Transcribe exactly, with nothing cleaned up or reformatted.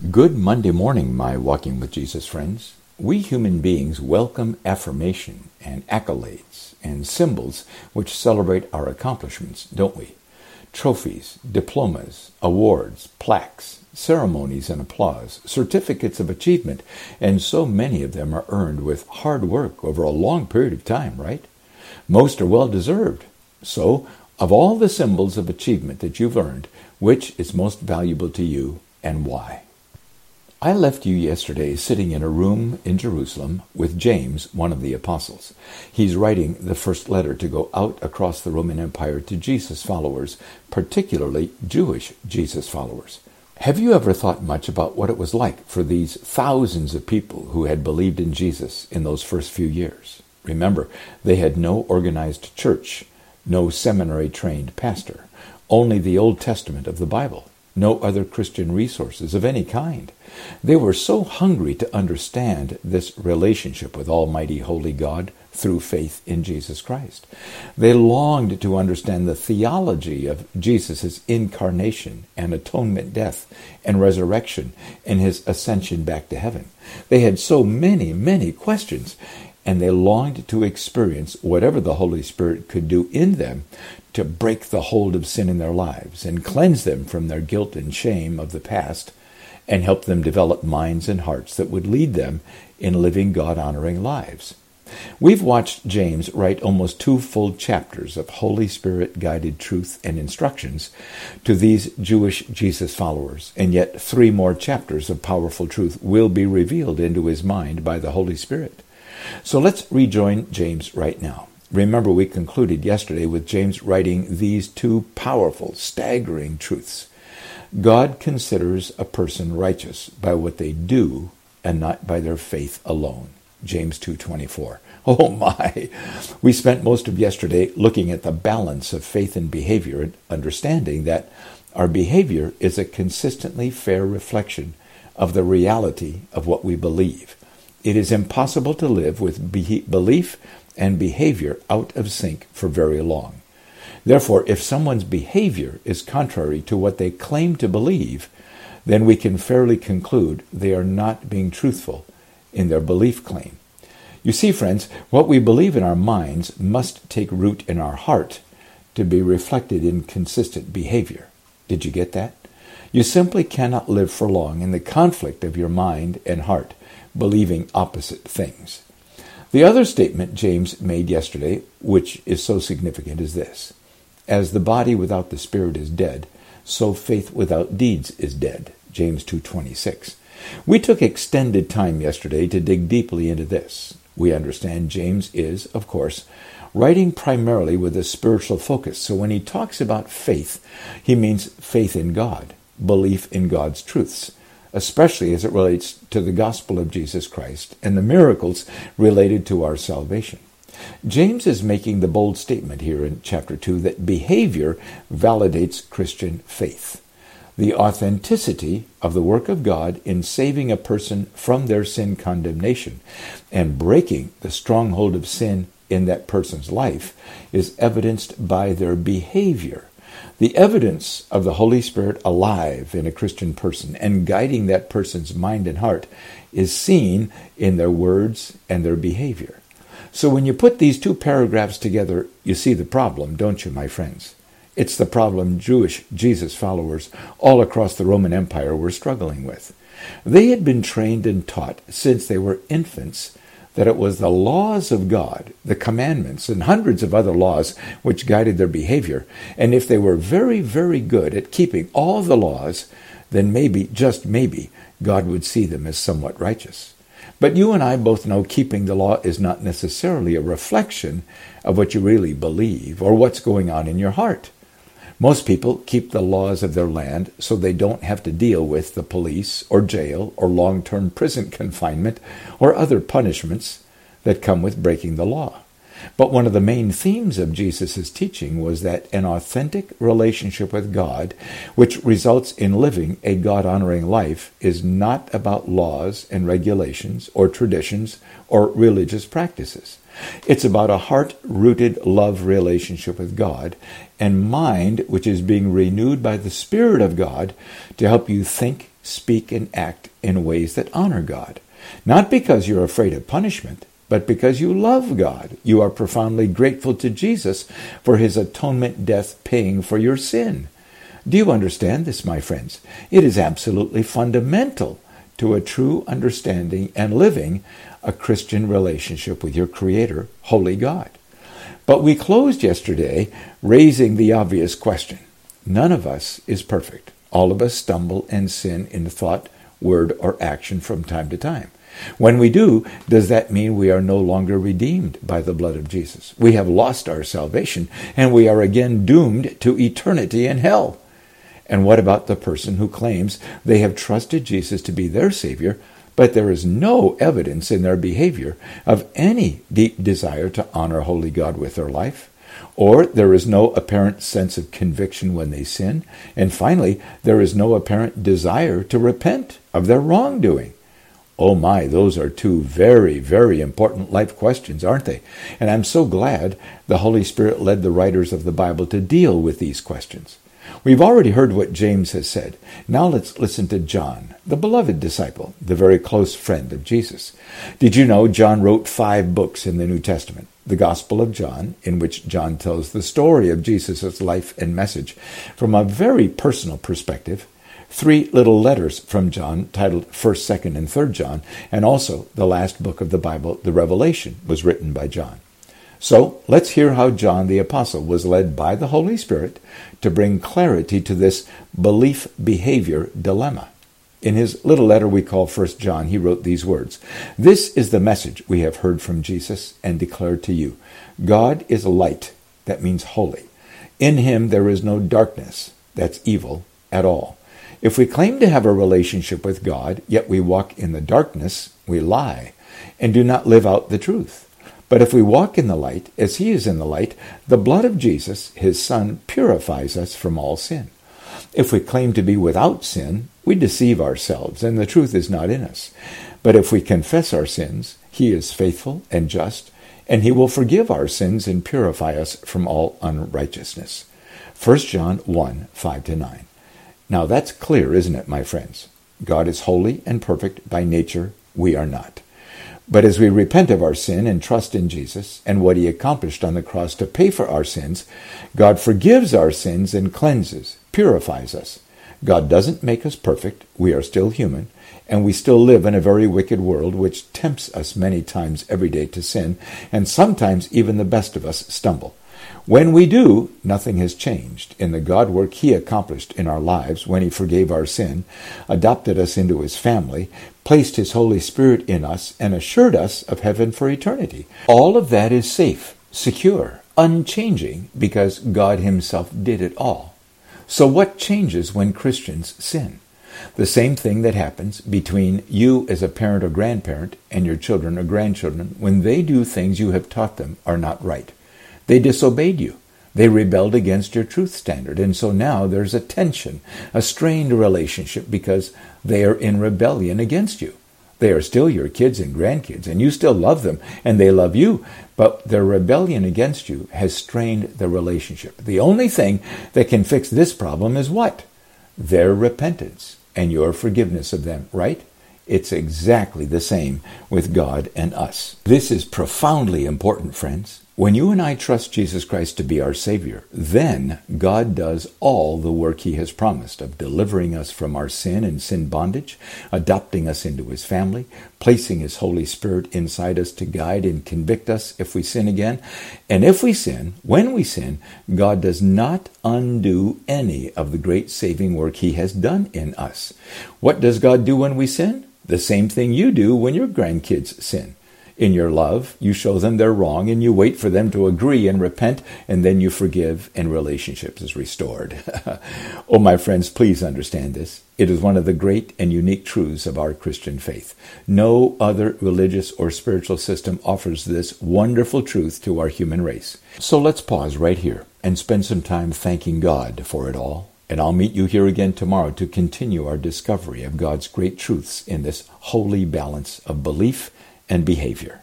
Good Monday morning, my Walking with Jesus friends. We human beings welcome affirmation and accolades and symbols which celebrate our accomplishments, don't we? Trophies, diplomas, awards, plaques, ceremonies and applause, certificates of achievement, and so many of them are earned with hard work over a long period of time, right? Most are well-deserved. So, of all the symbols of achievement that you've earned, which is most valuable to you and why? I left you yesterday sitting in a room in Jerusalem with James, one of the apostles. He's writing the first letter to go out across the Roman Empire to Jesus followers, particularly Jewish Jesus followers. Have you ever thought much about what it was like for these thousands of people who had believed in Jesus in those first few years? Remember, they had no organized church, no seminary-trained pastor, only the Old Testament of the Bible. No other Christian resources of any kind. They were so hungry to understand this relationship with Almighty Holy God through faith in Jesus Christ. They longed to understand the theology of Jesus' incarnation and atonement death and resurrection and his ascension back to heaven. They had so many, many questions, and they longed to experience whatever the Holy Spirit could do in them to break the hold of sin in their lives and cleanse them from their guilt and shame of the past and help them develop minds and hearts that would lead them in living God-honoring lives. We've watched James write almost two full chapters of Holy Spirit-guided truth and instructions to these Jewish Jesus followers, and yet three more chapters of powerful truth will be revealed into his mind by the Holy Spirit. So let's rejoin James right now. Remember, we concluded yesterday with James writing these two powerful, staggering truths. God considers a person righteous by what they do and not by their faith alone. James two twenty-four. Oh my! We spent most of yesterday looking at the balance of faith and behavior and understanding that our behavior is a consistently fair reflection of the reality of what we believe. It is impossible to live with be- belief and behavior out of sync for very long. Therefore, if someone's behavior is contrary to what they claim to believe, then we can fairly conclude they are not being truthful in their belief claim. You see, friends, what we believe in our minds must take root in our heart to be reflected in consistent behavior. Did you get that? You simply cannot live for long in the conflict of your mind and heart, believing opposite things. The other statement James made yesterday, which is so significant, is this. As the body without the spirit is dead, so faith without deeds is dead. James two twenty-six. We took extended time yesterday to dig deeply into this. We understand James is, of course, writing primarily with a spiritual focus. So when he talks about faith, he means faith in God, belief in God's truths, especially as it relates to the gospel of Jesus Christ and the miracles related to our salvation. James is making the bold statement here in chapter two that behavior validates Christian faith. The authenticity of the work of God in saving a person from their sin condemnation and breaking the stronghold of sin in that person's life is evidenced by their behavior. The evidence of the Holy Spirit alive in a Christian person and guiding that person's mind and heart is seen in their words and their behavior. So when you put these two paragraphs together, you see the problem, don't you, my friends? It's the problem Jewish Jesus followers all across the Roman Empire were struggling with. They had been trained and taught since they were infants that it was the laws of God, the commandments, and hundreds of other laws which guided their behavior. And if they were very, very good at keeping all the laws, then maybe, just maybe, God would see them as somewhat righteous. But you and I both know keeping the law is not necessarily a reflection of what you really believe or what's going on in your heart. Most people keep the laws of their land so they don't have to deal with the police or jail or long-term prison confinement or other punishments that come with breaking the law. But one of the main themes of Jesus' teaching was that an authentic relationship with God, which results in living a God-honoring life, is not about laws and regulations or traditions or religious practices. It's about a heart-rooted love relationship with God and mind which is being renewed by the Spirit of God to help you think speak, and act in ways that honor God. Not because you're afraid of punishment, but because you love God. You are profoundly grateful to Jesus for his atonement death paying for your sin. Do you understand this, my friends? It is absolutely fundamental to a true understanding and living a Christian relationship with your Creator, Holy God. But we closed yesterday raising the obvious question. None of us is perfect. All of us stumble and sin in thought, word, or action from time to time. When we do, does that mean we are no longer redeemed by the blood of Jesus? We have lost our salvation, and we are again doomed to eternity in hell. And what about the person who claims they have trusted Jesus to be their Savior, but there is no evidence in their behavior of any deep desire to honor Holy God with their life? Or there is no apparent sense of conviction when they sin? And finally, there is no apparent desire to repent of their wrongdoing? Oh my, those are two very, very important life questions, aren't they? And I'm so glad the Holy Spirit led the writers of the Bible to deal with these questions. We've already heard what James has said. Now let's listen to John, the beloved disciple, the very close friend of Jesus. Did you know John wrote five books in the New Testament? The Gospel of John, in which John tells the story of Jesus' life and message from a very personal perspective. Three little letters from John titled First, Second, and Third John, and also the last book of the Bible, the Revelation, was written by John. So let's hear how John the Apostle was led by the Holy Spirit to bring clarity to this belief-behavior dilemma. In his little letter we call First John, he wrote these words, "This is the message we have heard from Jesus and declared to you. God is light," that means holy. "In him there is no darkness," that's evil, "at all. If we claim to have a relationship with God, yet we walk in the darkness, we lie and do not live out the truth. But if we walk in the light, as he is in the light, the blood of Jesus, his Son, purifies us from all sin. If we claim to be without sin, we deceive ourselves, and the truth is not in us. But if we confess our sins, he is faithful and just, and he will forgive our sins and purify us from all unrighteousness." First John one, five to nine. Now that's clear, isn't it, my friends? God is holy and perfect by nature. We are not. But as we repent of our sin and trust in Jesus and what he accomplished on the cross to pay for our sins, God forgives our sins and cleanses, purifies us. God doesn't make us perfect. We are still human, and we still live in a very wicked world which tempts us many times every day to sin, and sometimes even the best of us stumble. When we do, nothing has changed in the God work he accomplished in our lives when he forgave our sin, adopted us into his family, placed his Holy Spirit in us, and assured us of heaven for eternity. All of that is safe, secure, unchanging, because God himself did it all. So what changes when Christians sin? The same thing that happens between you as a parent or grandparent and your children or grandchildren when they do things you have taught them are not right. They disobeyed you. They rebelled against your truth standard. And so now there's a tension, a strained relationship because they are in rebellion against you. They are still your kids and grandkids, and you still love them, and they love you. But their rebellion against you has strained the relationship. The only thing that can fix this problem is what? Their repentance and your forgiveness of them, right? It's exactly the same with God and us. This is profoundly important, friends. When you and I trust Jesus Christ to be our Savior, then God does all the work he has promised of delivering us from our sin and sin bondage, adopting us into his family, placing his Holy Spirit inside us to guide and convict us if we sin again. And if we sin, when we sin, God does not undo any of the great saving work he has done in us. What does God do when we sin? The same thing you do when your grandkids sin. In your love, you show them they're wrong, and you wait for them to agree and repent, and then you forgive, and relationships is restored. Oh, my friends, please understand this. It is one of the great and unique truths of our Christian faith. No other religious or spiritual system offers this wonderful truth to our human race. So let's pause right here and spend some time thanking God for it all. And I'll meet you here again tomorrow to continue our discovery of God's great truths in this holy balance of belief and behavior.